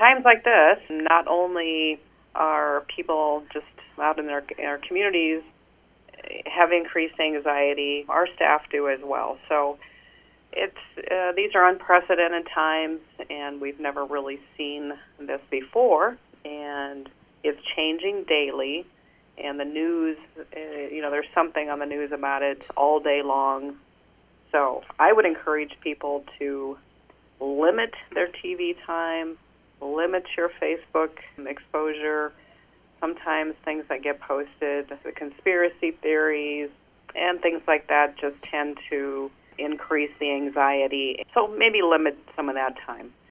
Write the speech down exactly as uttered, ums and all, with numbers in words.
times like this, not only are people just out in their, in our communities have increased anxiety, our staff do as well. So it's uh, these are unprecedented times, and we've never really seen this before, and it's changing daily. And the news, uh, you know, there's something on the news about it all day long. So I would encourage people to limit their T V time, limit your Facebook exposure. Sometimes things that get posted, the conspiracy theories and things like that, just tend to increase the anxiety. So maybe limit some of that time.